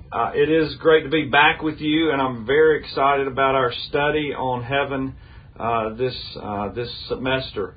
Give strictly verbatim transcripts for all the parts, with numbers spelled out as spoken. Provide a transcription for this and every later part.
Uh, it is great to be back with you, and I'm very excited about our study on heaven uh, this uh, this semester.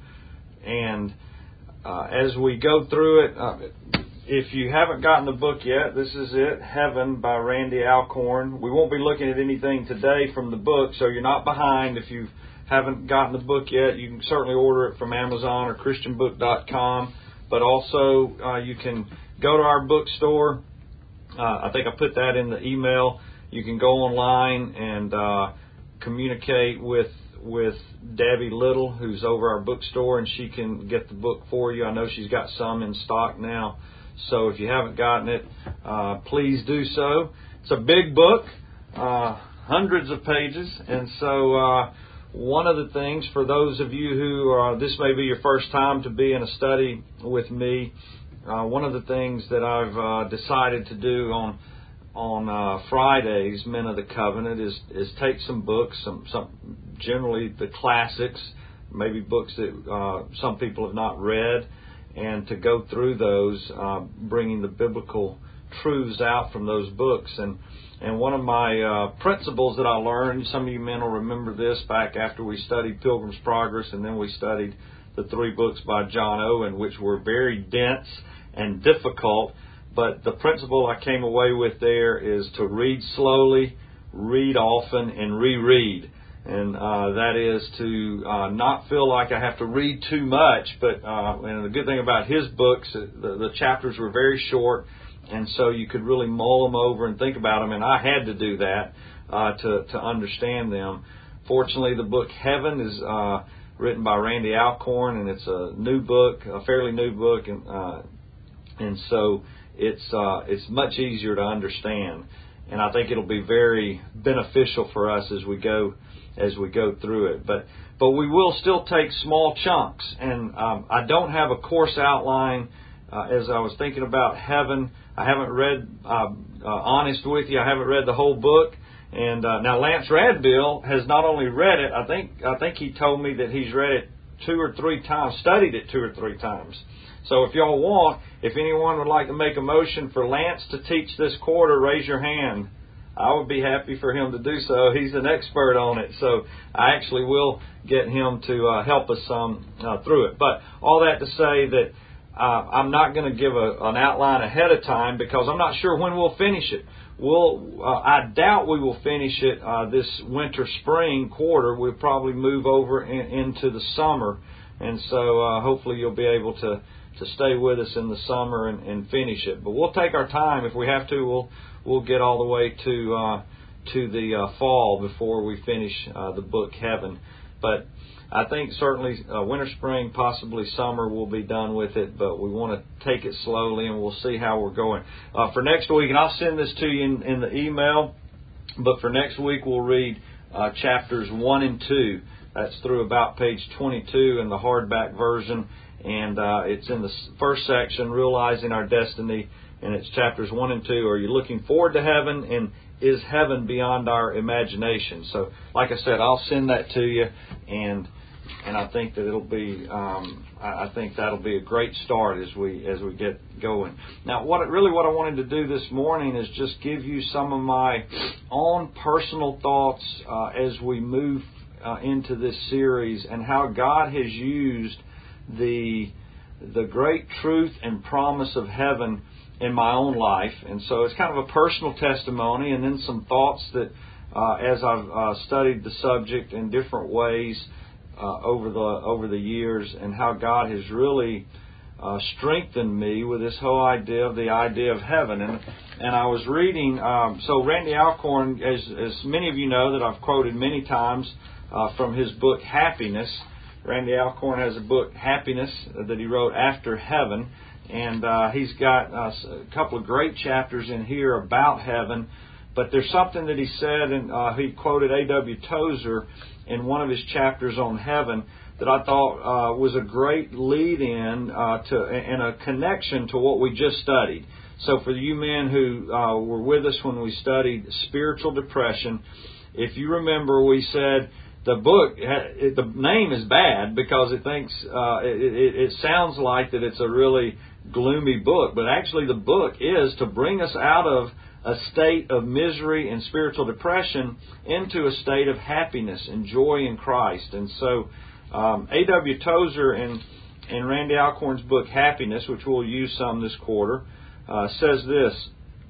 And uh, as we go through it, uh, if you haven't gotten the book yet, this is it, Heaven by Randy Alcorn. We won't be looking at anything today from the book, so you're not behind. If you haven't gotten the book yet, you can certainly order it from Amazon or Christian book dot com. But also, uh, you can go to our bookstore. Uh, I think I put that in the email. You can go online and uh, communicate with with Debbie Little, who's over our bookstore, and she can get the book for you. I know she's got some in stock now. So if you haven't gotten it, uh, please do so. It's a big book, uh, hundreds of pages, and so uh, one of the things for those of you who uh, this may be your first time to be in a study with me. Uh, one of the things that I've uh, decided to do on on uh, Fridays, Men of the Covenant, is is take some books, some some generally the classics, maybe books that uh, some people have not read, and to go through those, uh, bringing the biblical truths out from those books. And and one of my uh, principles that I learned, some of you men will remember this back after we studied Pilgrim's Progress, and then we studied the three books by John Owen, which were very dense and difficult. But the principle I came away with there is to read slowly, read often, and reread. And uh, that is to uh, not feel like I have to read too much. But uh, and the good thing about his books, the, the chapters were very short, and so you could really mull them over and think about them. And I had to do that uh, to to understand them. Fortunately, the book Heaven is uh, written by Randy Alcorn, and it's a new book, a fairly new book, and uh, and so it's uh, it's much easier to understand. And I think it'll be very beneficial for us as we go as we go through it. But but we will still take small chunks, and um, I don't have a course outline. Uh, as I was thinking about heaven, I haven't read. Uh, uh, honest with you, I haven't read the whole book. And uh, now Lance Radbill has not only read it, I think I think he told me that he's read it two or three times, studied it two or three times. So if y'all want, if anyone would like to make a motion for Lance to teach this quarter, raise your hand. I would be happy for him to do so. He's an expert on it, so I actually will get him to uh, help us some uh, through it. But all that to say that uh, I'm not going to give a, an outline ahead of time because I'm not sure when we'll finish it. We'll, uh, I doubt we will finish it uh, this winter-spring quarter. We'll probably move over in, into the summer, and so uh, hopefully you'll be able to, to stay with us in the summer and, and finish it. But we'll take our time. If we have to, we'll we'll get all the way to uh, to the uh, fall before we finish uh, the book Heaven. But I think certainly uh, winter, spring, possibly summer we'll be done with it, but we want to take it slowly and we'll see how we're going. Uh, for next week, and I'll send this to you in, in the email, but for next week we'll read uh, chapters one and two. That's through about page twenty-two in the hardback version, and uh, it's in the first section, Realizing Our Destiny, and it's chapters one and two. Are you looking forward to heaven, and is heaven beyond our imagination? So, like I said, I'll send that to you, and and I think that it'll be, um, I think that'll be a great start as we as we get going. Now, what really what I wanted to do this morning is just give you some of my own personal thoughts uh, as we move uh, into this series, and how God has used the the great truth and promise of heaven in my own life. And so it's kind of a personal testimony, and then some thoughts that uh, as I've uh, studied the subject in different ways uh, over the over the years, and how God has really uh, strengthened me with this whole idea of the idea of heaven. And and I was reading, um, so Randy Alcorn, as, as many of you know that I've quoted many times uh, from his book Happiness. Randy Alcorn has a book, Happiness, that he wrote after heaven. And uh, he's got uh, a couple of great chapters in here about heaven. But there's something that he said, and uh, he quoted A W Tozer in one of his chapters on heaven that I thought uh, was a great lead-in uh, to and a connection to what we just studied. So for you men who uh, were with us when we studied spiritual depression, if you remember, we said the book, the name is bad because it thinks uh, it, it, it sounds like that it's a really gloomy book, but actually the book is to bring us out of a state of misery and spiritual depression into a state of happiness and joy in Christ. And so um, A W Tozer in, in Randy Alcorn's book Happiness, which we'll use some this quarter, uh, says this: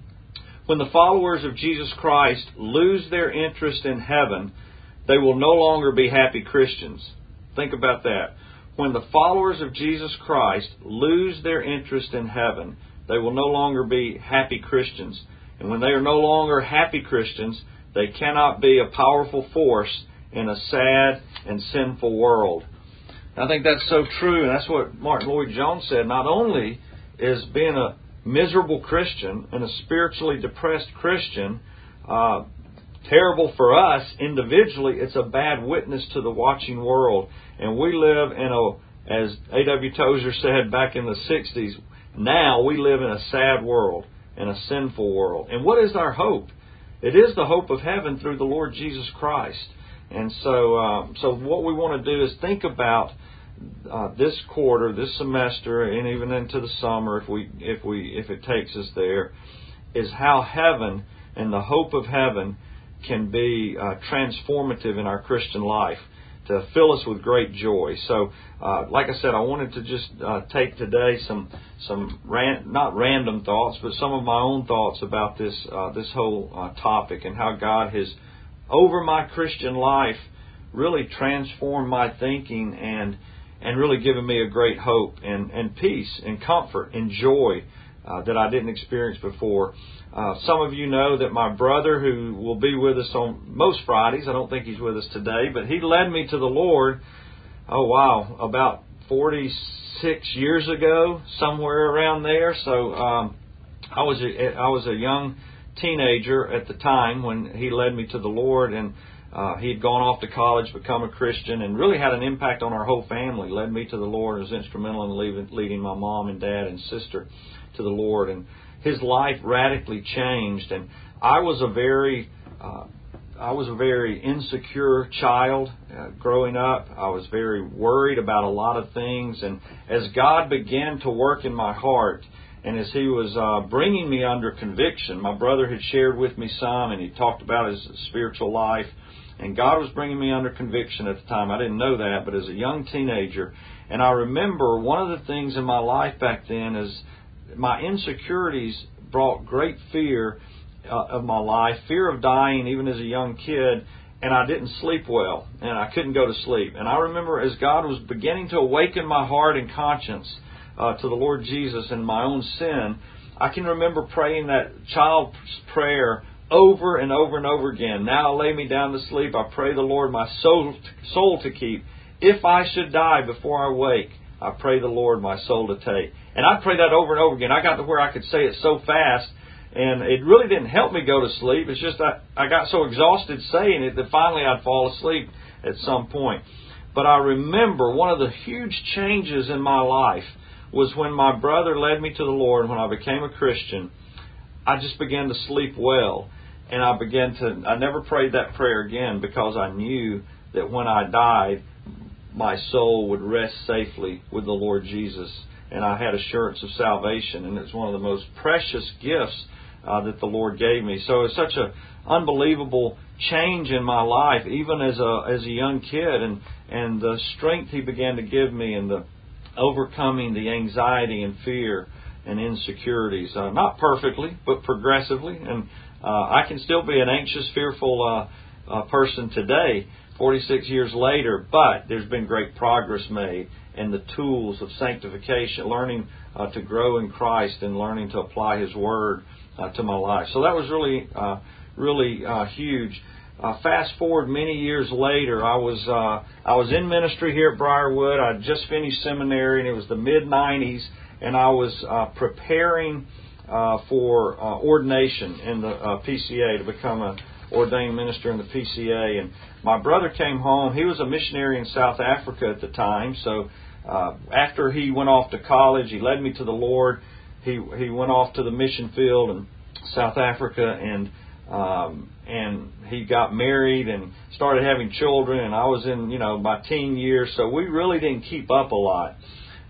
when the followers of Jesus Christ lose their interest in heaven, they will no longer be happy Christians. Think about that. When the followers of Jesus Christ lose their interest in heaven, they will no longer be happy Christians. And when they are no longer happy Christians, they cannot be a powerful force in a sad and sinful world. I think that's so true, and that's what Martin Lloyd-Jones said. Not only is being a miserable Christian and a spiritually depressed Christian uh, terrible for us individually, it's a bad witness to the watching world. And we live in a, as A W Tozer said back in the sixties, now we live in a sad world, in a sinful world. And what is our hope? It is the hope of heaven through the Lord Jesus Christ. And so, uh, so what we want to do is think about uh, this quarter, this semester, and even into the summer, if we, if we, if it takes us there, is how heaven and the hope of heaven can be uh, transformative in our Christian life, to fill us with great joy. So, uh, like I said, I wanted to just uh, take today some some ran, not random thoughts, but some of my own thoughts about this uh, this whole uh, topic, and how God has, over my Christian life, really transformed my thinking and and really given me a great hope and, and peace and comfort and joy uh, that I didn't experience before. Uh, some of you know that my brother, who will be with us on most Fridays, I don't think he's with us today, but he led me to the Lord, oh wow, about forty-six years ago, somewhere around there. So um, I was a, I was a young teenager at the time when he led me to the Lord, and uh, he had gone off to college, become a Christian, and really had an impact on our whole family. Led me to the Lord, was instrumental in leading, leading my mom and dad and sister to the Lord, and his life radically changed. And I was a very, uh, I was a very insecure child uh, growing up. I was very worried about a lot of things. And as God began to work in my heart, and as He was uh, bringing me under conviction, my brother had shared with me some, and he talked about his spiritual life. And God was bringing me under conviction at the time. I didn't know that, but as a young teenager. And I remember one of the things in my life back then is my insecurities brought great fear uh, of my life, fear of dying even as a young kid, and I didn't sleep well, and I couldn't go to sleep. And I remember as God was beginning to awaken my heart and conscience uh, to the Lord Jesus and my own sin, I can remember praying that child's prayer over and over and over again. Now I lay me down to sleep. I pray the Lord my soul, soul to keep. If I should die before I wake, I pray the Lord my soul to take. And I'd pray that over and over again. I got to where I could say it so fast, and it really didn't help me go to sleep. It's just that I got so exhausted saying it that finally I'd fall asleep at some point. But I remember one of the huge changes in my life was when my brother led me to the Lord. When I became a Christian, I just began to sleep well. And I began to, I never prayed that prayer again, because I knew that when I died, my soul would rest safely with the Lord Jesus. And I had assurance of salvation, and it's one of the most precious gifts uh, that the Lord gave me. So it's such an unbelievable change in my life, even as a as a young kid, and, and the strength He began to give me, and the overcoming the anxiety and fear and insecurities. Uh, not perfectly, but progressively. And uh, I can still be an anxious, fearful uh, uh, person today, forty-six years later, but there's been great progress made in the tools of sanctification, learning uh, to grow in Christ and learning to apply His Word uh, to my life. So that was really, uh, really uh, huge. Uh, fast forward many years later, I was uh, I was in ministry here at Briarwood. I had just finished seminary, and it was the mid nineties, and I was uh, preparing uh, for uh, ordination in the uh, P C A to become a ordained minister in the P C A. And my brother came home. He was a missionary in South Africa at the time. So uh, after he went off to college, he led me to the Lord. He he went off to the mission field in South Africa, and um, and he got married and started having children. And I was in you know my teen years, so we really didn't keep up a lot.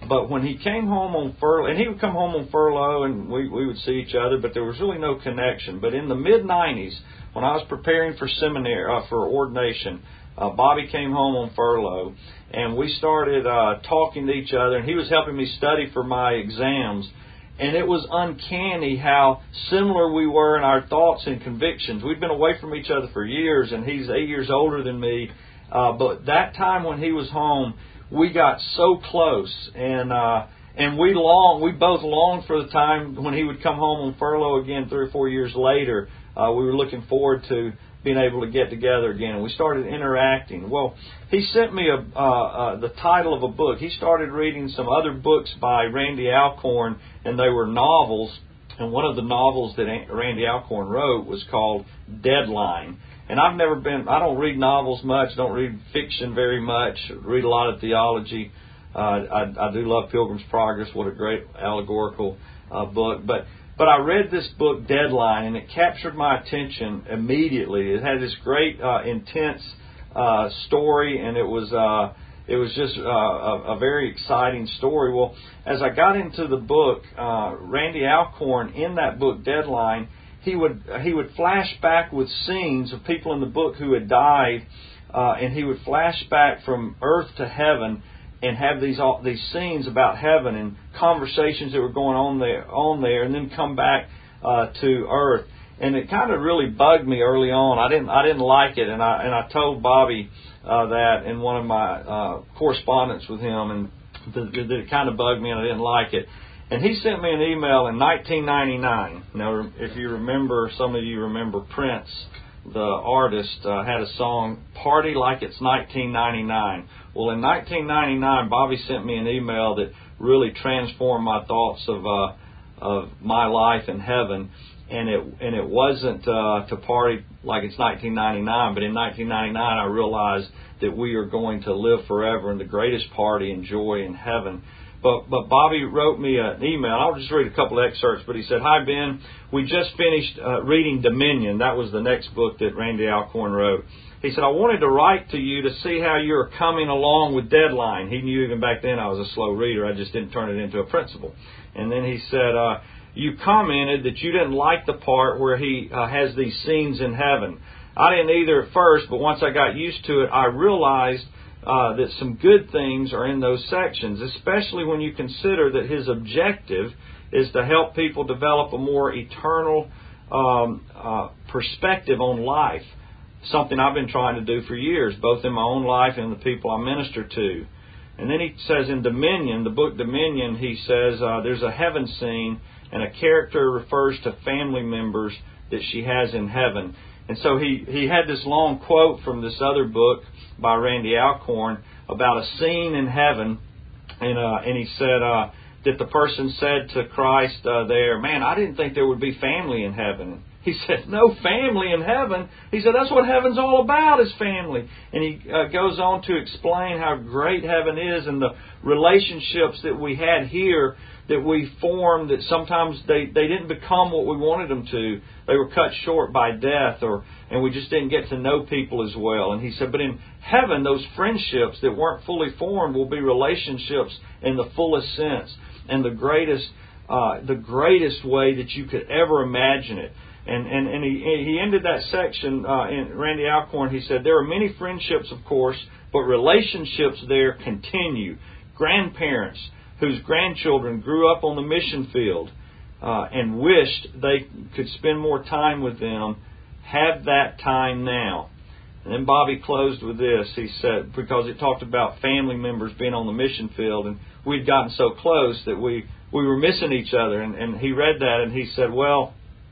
But when he came home on furlough, and he would come home on furlough, and we, we would see each other, but there was really no connection. But in the mid nineties, when I was preparing for seminary, uh, for ordination, uh, Bobby came home on furlough, and we started uh, talking to each other, and he was helping me study for my exams. And it was uncanny how similar we were in our thoughts and convictions. We'd been away from each other for years, and he's eight years older than me. Uh, but that time when he was home, we got so close, and uh, and we long, we both longed for the time when he would come home on furlough again three or four years later. Uh, we were looking forward to being able to get together again, and we started interacting. Well, he sent me a uh, uh, the title of a book. He started reading some other books by Randy Alcorn, and they were novels. And one of the novels that Randy Alcorn wrote was called Deadline. And I've never been, I don't read novels much, don't read fiction very much, read a lot of theology. Uh, I, I do love Pilgrim's Progress, what a great allegorical uh, book. But but I read this book, Deadline, and it captured my attention immediately. It had this great, uh, intense uh, story, and it was uh, it was just uh, a, a very exciting story. Well, as I got into the book, uh, Randy Alcorn, in that book, Deadline, he would he would flash back with scenes of people in the book who had died, uh, and he would flash back from earth to heaven and have these all, these scenes about heaven and conversations that were going on there on there, and then come back uh, to earth. And it kind of really bugged me early on. I didn't I didn't like it, and I and I told Bobby uh, that in one of my uh, correspondence with him, and that, that it kind of bugged me, and I didn't like it. And he sent me an email in nineteen ninety-nine. Now, if you remember, some of you remember Prince, the artist, uh, had a song, Party Like It's nineteen ninety-nine. Well, in nineteen ninety-nine, Bobby sent me an email that really transformed my thoughts of uh, of my life in heaven. And it and it wasn't uh, to party like it's nineteen ninety-nine, but in nineteen ninety-nine, I realized that we are going to live forever in the greatest party and joy in heaven. But but Bobby wrote me an email. I'll just read a couple of excerpts. But he said, "Hi, Ben. We just finished uh, reading Dominion." That was the next book that Randy Alcorn wrote. He said, "I wanted to write to you to see how you're coming along with Deadline." He knew even back then I was a slow reader. I just didn't turn it into a principle. And then he said, uh, "You commented that you didn't like the part where he uh, has these scenes in heaven. I didn't either at first, but once I got used to it, I realized Uh, that some good things are in those sections, especially when you consider that his objective is to help people develop a more eternal um, uh, perspective on life, something I've been trying to do for years, both in my own life and the people I minister to." And then he says in Dominion, the book Dominion, he says uh, there's a heaven scene, and a character refers to family members that she has in heaven. And so he, he had this long quote from this other book by Randy Alcorn about a scene in heaven, and uh, and he said uh, that the person said to Christ uh, there, "Man, I didn't think there would be family in heaven." He said, "No family in heaven?" He said, "That's what heaven's all about, is family." And he uh, goes on to explain how great heaven is and the relationships that we had here that we formed, that sometimes they, they didn't become what we wanted them to. They were cut short by death, or and we just didn't get to know people as well. And he said, but in heaven, those friendships that weren't fully formed will be relationships in the fullest sense, and the greatest uh, the greatest way that you could ever imagine it. And and, and he, he ended that section, uh, in Randy Alcorn, he said, "There are many friendships, of course, but relationships there continue. Grandparents whose grandchildren grew up on the mission field uh, and wished they could spend more time with them, have that time now." And then Bobby closed with this. He said, because it talked about family members being on the mission field, and we'd gotten so close that we, we were missing each other. And, and he read that, and he said, "Well,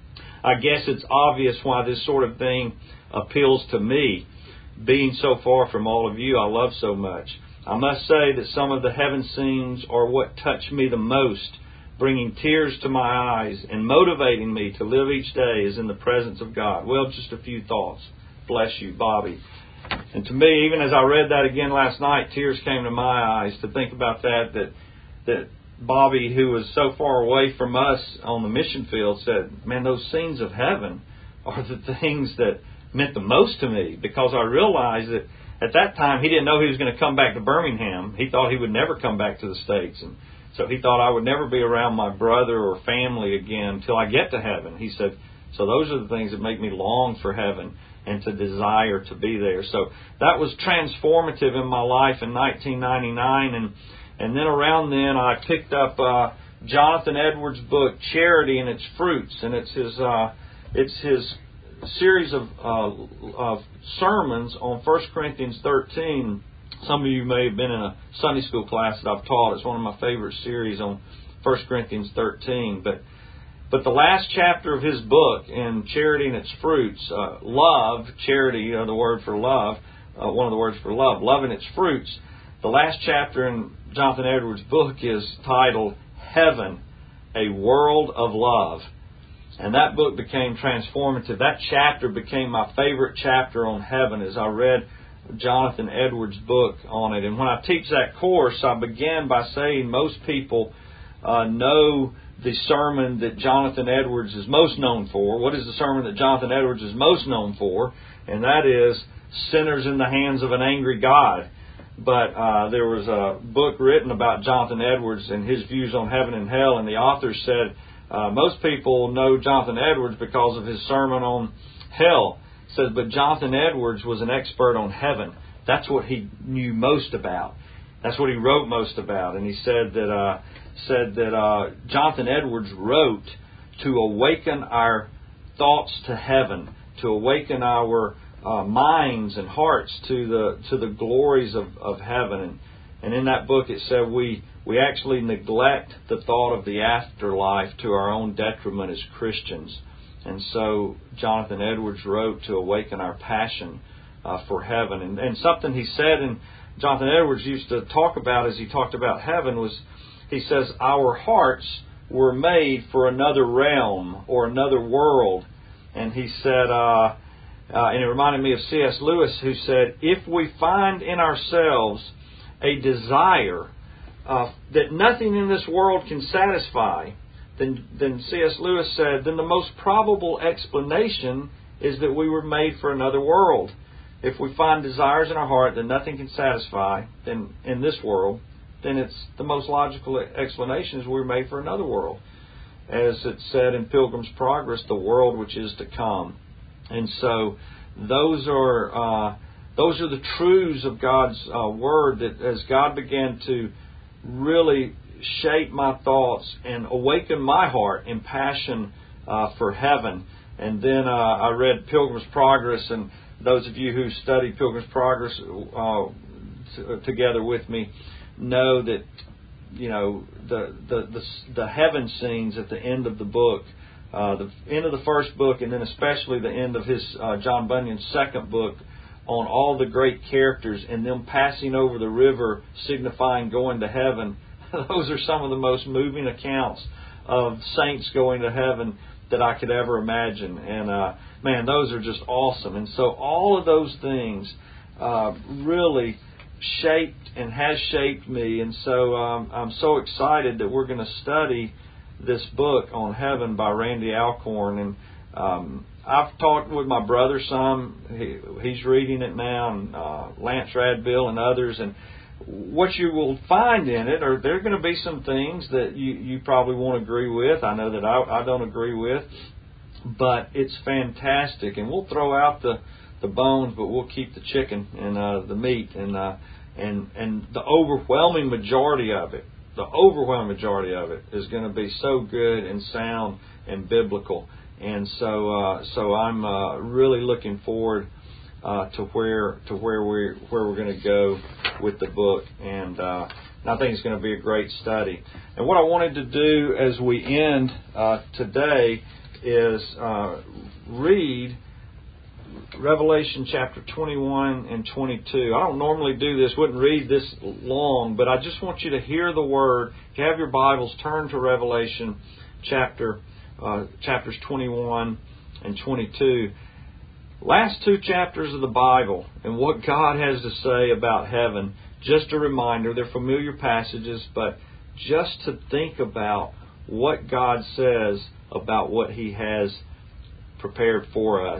I guess it's obvious why this sort of thing appeals to me, being so far from all of you I love so much. I must say that some of the heaven scenes are what touch me the most, bringing tears to my eyes and motivating me to live each day as in the presence of God." Well, just a few thoughts. Bless you, Bobby. And to me, even as I read that again last night, tears came to my eyes to think about that, that, that Bobby, who was so far away from us on the mission field, said, "Man, those scenes of heaven are the things that meant the most to me," because I realized that at that time, he didn't know he was going to come back to Birmingham. He thought he would never come back to the States. And so he thought I would never be around my brother or family again until I get to heaven. He said, so those are the things that make me long for heaven and to desire to be there. So that was transformative in my life in nineteen ninety-nine. And, and then around then, I picked up uh, Jonathan Edwards' book, Charity and Its Fruits. And it's his, uh, it's his series of, uh, of sermons on First Corinthians thirteen. Some of you may have been in a Sunday school class that I've taught. It's one of my favorite series on First Corinthians thirteen. But but the last chapter of his book, in Charity and Its Fruits, uh, love, charity, you know, the word for love, uh, one of the words for love, love and its fruits. The last chapter in Jonathan Edwards' book is titled Heaven, a World of Love. And that book became transformative. That chapter became my favorite chapter on heaven as I read Jonathan Edwards' book on it. And when I teach that course, I began by saying most people uh, know the sermon that Jonathan Edwards is most known for. What is the sermon that Jonathan Edwards is most known for? And that is Sinners in the Hands of an Angry God. But uh, there was a book written about Jonathan Edwards and his views on heaven and hell, and the author said, Uh, most people know Jonathan Edwards because of his sermon on hell. It says, but Jonathan Edwards was an expert on heaven. That's what he knew most about. That's what he wrote most about. And he said that uh, said that uh, Jonathan Edwards wrote to awaken our thoughts to heaven, to awaken our uh, minds and hearts to the to the glories of, of heaven. And, and in that book it said we We actually neglect the thought of the afterlife to our own detriment as Christians. And so Jonathan Edwards wrote to awaken our passion uh, for heaven. And, and something he said, and Jonathan Edwards used to talk about as he talked about heaven, was he says, our hearts were made for another realm or another world. And he said, uh, uh, and it reminded me of C S Lewis, who said, if we find in ourselves a desire Uh, that nothing in this world can satisfy, then, then C S Lewis said, then the most probable explanation is that we were made for another world. If we find desires in our heart that nothing can satisfy then in this world, then it's the most logical explanation is we were made for another world. As it said in Pilgrim's Progress, the world which is to come. And so those are uh, those are the truths of God's uh, Word that as God began to really shape my thoughts and awaken my heart in passion uh, for heaven. And then uh, I read Pilgrim's Progress, and those of you who studied Pilgrim's Progress uh, t- together with me know that, you know, the, the the the heaven scenes at the end of the book, uh, the end of the first book, and then especially the end of his uh, John Bunyan's second book, on all the great characters and them passing over the river signifying going to heaven. Those are some of the most moving accounts of saints going to heaven that I could ever imagine. And, uh, man, those are just awesome. And so all of those things uh, really shaped and has shaped me. And so um, I'm so excited that we're going to study this book on heaven by Randy Alcorn. And um I've talked with my brother some. He, he's reading it now, and uh, Lance Radbill and others. And what you will find in it, are there are going to be some things that you, you probably won't agree with. I know that I, I don't agree with, but it's fantastic. And we'll throw out the, the bones, but we'll keep the chicken and uh, the meat, and uh, and and the overwhelming majority of it. The overwhelming majority of it is going to be so good and sound and biblical. And so, uh, so I'm uh, really looking forward uh, to where to where we where we're going to go with the book, and, uh, and I think it's going to be a great study. And what I wanted to do as we end uh, today is uh, read Revelation chapter twenty-one and twenty-two. I don't normally do this; wouldn't read this long, but I just want you to hear the word. If you have your Bibles, turn to Revelation chapter. Uh, chapters twenty-one and twenty-two. Last two chapters of the Bible and what God has to say about heaven. Just a reminder, they're familiar passages, but just to think about what God says about what He has prepared for us.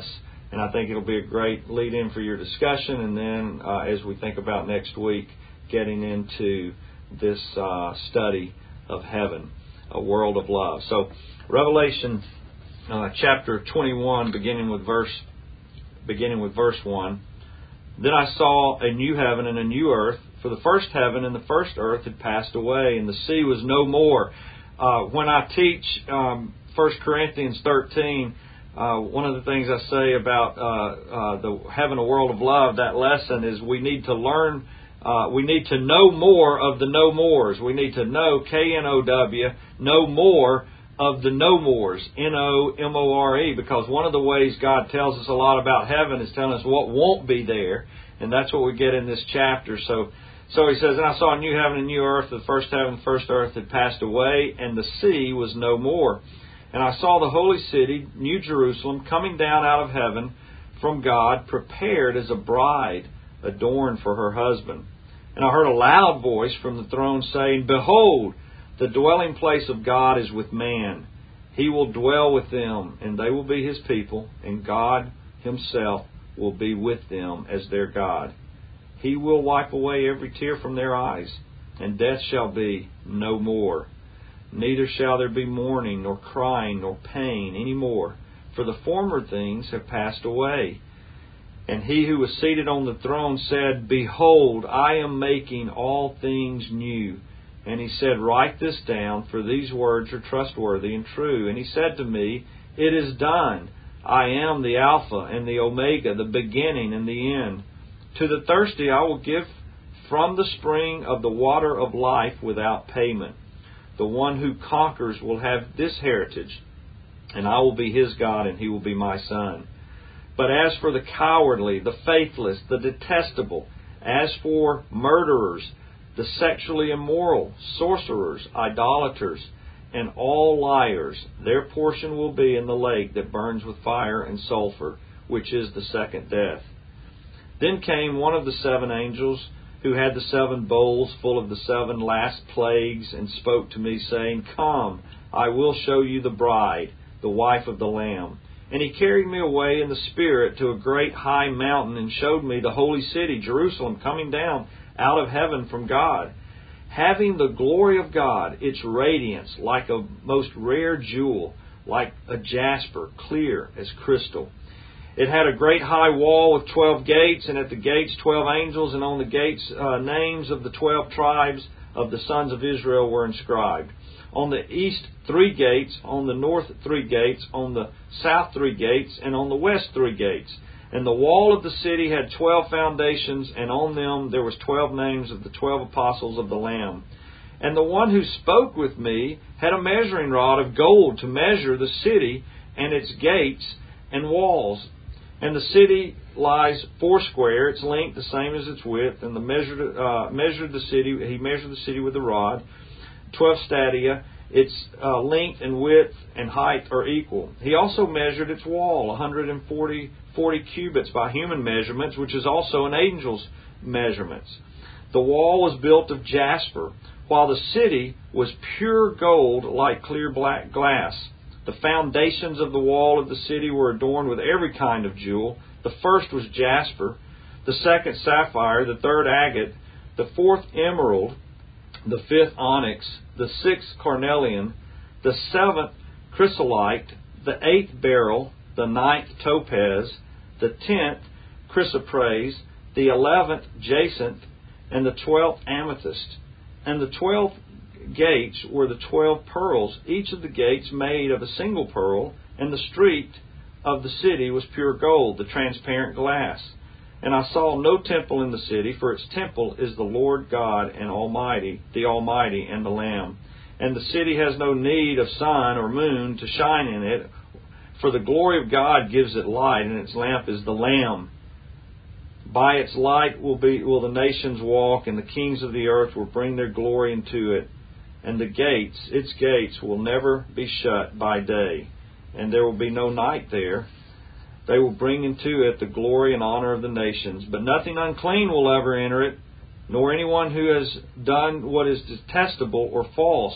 And I think it'll be a great lead-in for your discussion. And then uh, as we think about next week, getting into this uh, study of heaven, a world of love. So Revelation uh, chapter twenty-one, beginning with verse beginning with verse one. Then I saw a new heaven and a new earth, for the first heaven and the first earth had passed away, and the sea was no more. Uh, when I teach um, First Corinthians thirteen, uh, one of the things I say about uh, uh, the heaven, a world of love, that lesson is we need to learn, uh, we need to know more of the no mores. We need to know, K N O W, know more of the no mores, N O M O R E, because one of the ways God tells us a lot about heaven is telling us what won't be there, and that's what we get in this chapter. So so he says, and I saw a new heaven and new earth, the first heaven and the first earth had passed away, and the sea was no more. And I saw the holy city, New Jerusalem, coming down out of heaven from God, prepared as a bride adorned for her husband. And I heard a loud voice from the throne saying, Behold, the dwelling place of God is with man. He will dwell with them, and they will be His people, and God Himself will be with them as their God. He will wipe away every tear from their eyes, and death shall be no more. Neither shall there be mourning, nor crying, nor pain any more, for the former things have passed away. And He who was seated on the throne said, Behold, I am making all things new. And He said, Write this down, for these words are trustworthy and true. And He said to me, It is done. I am the Alpha and the Omega, the beginning and the end. To the thirsty I will give from the spring of the water of life without payment. The one who conquers will have this heritage, and I will be his God, and he will be my son. But as for the cowardly, the faithless, the detestable, as for murderers, the sexually immoral, sorcerers, idolaters, and all liars, their portion will be in the lake that burns with fire and sulfur, which is the second death. Then came one of the seven angels who had the seven bowls full of the seven last plagues, and spoke to me, saying, Come, I will show you the bride, the wife of the Lamb. And he carried me away in the Spirit to a great high mountain, and showed me the holy city, Jerusalem, coming down out of heaven from God, having the glory of God, its radiance like a most rare jewel, like a jasper, clear as crystal. It had a great high wall with twelve gates, and at the gates twelve angels, and on the gates uh, names of the twelve tribes of the sons of Israel were inscribed. On the east three gates, on the north three gates, on the south three gates, and on the west three gates. And the wall of the city had twelve foundations, and on them there was twelve names of the twelve apostles of the Lamb. And the one who spoke with me had a measuring rod of gold to measure the city and its gates and walls. And the city lies foursquare, its length the same as its width. And the measured uh, measured the city. He measured the city with a rod, twelve stadia. Its uh, length and width and height are equal. He also measured its wall, one hundred forty, forty cubits by human measurements, which is also an angel's measurements. The wall was built of jasper, while the city was pure gold like clear black glass. The foundations of the wall of the city were adorned with every kind of jewel. The first was jasper, the second sapphire, the third agate, the fourth emerald, the fifth onyx, the sixth carnelian, the seventh chrysolite, the eighth beryl, the ninth topaz, the tenth chrysoprase, the eleventh jacinth, and the twelfth amethyst. And the twelve gates were the twelve pearls, each of the gates made of a single pearl, and the street of the city was pure gold, the transparent glass. And I saw no temple in the city, for its temple is the Lord God and Almighty, the Almighty and the Lamb. And the city has no need of sun or moon to shine in it, for the glory of God gives it light, and its lamp is the Lamb. By its light will be will the nations walk, and the kings of the earth will bring their glory into it. And the gates, its gates, will never be shut by day, and there will be no night there. They will bring into it the glory and honor of the nations. But nothing unclean will ever enter it, nor anyone who has done what is detestable or false,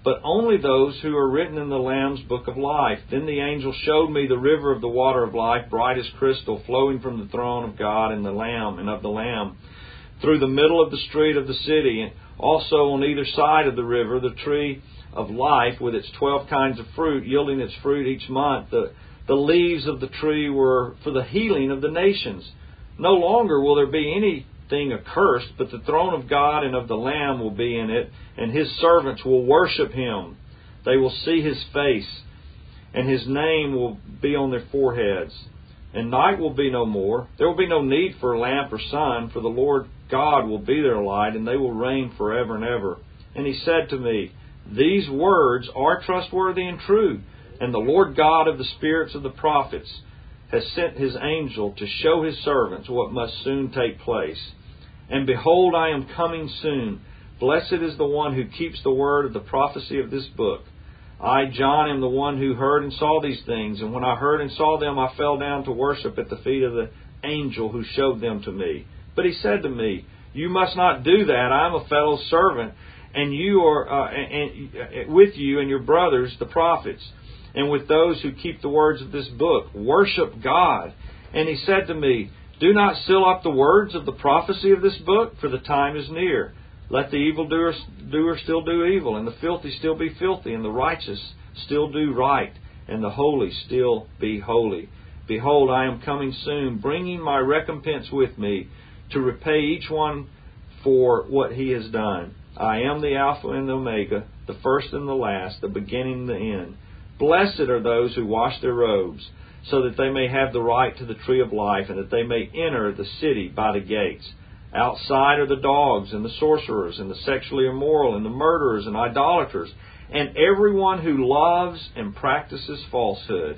but only those who are written in the Lamb's book of life. Then the angel showed me the river of the water of life, bright as crystal, flowing from the throne of God and the Lamb and of the Lamb, through the middle of the street of the city. And also on either side of the river, the tree of life with its twelve kinds of fruit, yielding its fruit each month. The, the leaves of the tree were for the healing of the nations. No longer will there be anything accursed, but the throne of God and of the Lamb will be in it, and His servants will worship Him. They will see His face, and His name will be on their foreheads. And night will be no more. There will be no need for lamp or sun, for the Lord God will be their light, and they will reign forever and ever. And He said to me, these words are trustworthy and true, and the Lord God of the spirits of the prophets has sent His angel to show His servants what must soon take place. And behold, I am coming soon. Blessed is the one who keeps the word of the prophecy of this book. I, John, am the one who heard and saw these things, and when I heard and saw them, I fell down to worship at the feet of the angel who showed them to me. But he said to me, you must not do that. I am a fellow servant, and you are uh, and, and with you and your brothers, the prophets, and with those who keep the words of this book. Worship God. And he said to me, do not seal up the words of the prophecy of this book, for the time is near. Let the evildoer doer still do evil, and the filthy still be filthy, and the righteous still do right, and the holy still be holy. Behold, I am coming soon, bringing my recompense with me, to repay each one for what he has done. I am the Alpha and the Omega, the first and the last, the beginning and the end. Blessed are those who wash their robes, so that they may have the right to the tree of life, and that they may enter the city by the gates. Outside are the dogs, and the sorcerers, and the sexually immoral, and the murderers, and idolaters, and everyone who loves and practices falsehood.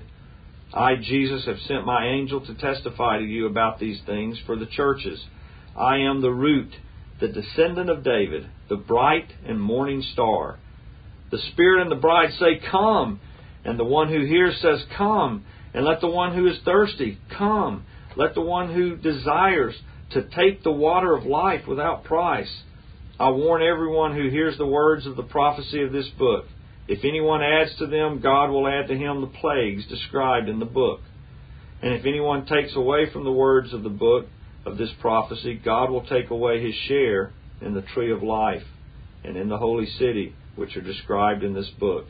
I, Jesus, have sent my angel to testify to you about these things for the churches. I am the root, the descendant of David, the bright and morning star. The Spirit and the bride say, come. And the one who hears says, come. And let the one who is thirsty come. Let the one who desires to take the water of life without price. I warn everyone who hears the words of the prophecy of this book. If anyone adds to them, God will add to him the plagues described in the book. And if anyone takes away from the words of the book of this prophecy, God will take away his share in the tree of life and in the holy city, which are described in this book.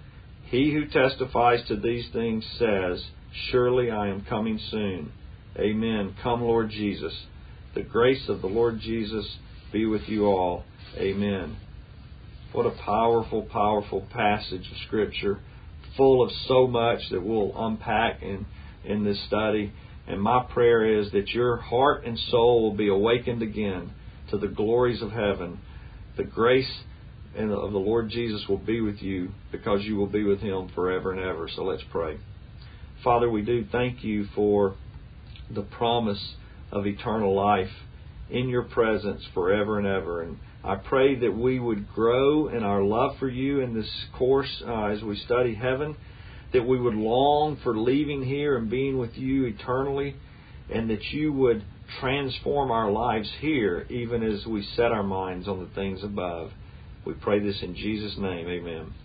He who testifies to these things says, surely I am coming soon. Amen. Come, Lord Jesus. The grace of the Lord Jesus be with you all. Amen. What a powerful, powerful passage of Scripture, full of so much that we'll unpack in, in this study. And my prayer is that your heart and soul will be awakened again to the glories of heaven. The grace of the Lord Jesus will be with you, because you will be with Him forever and ever. So let's pray. Father, we do thank you for the promise of eternal life in your presence forever and ever. And I pray that we would grow in our love for you in this course uh, as we study heaven, that we would long for leaving here and being with you eternally, and that you would transform our lives here even as we set our minds on the things above. We pray this in Jesus' name. Amen.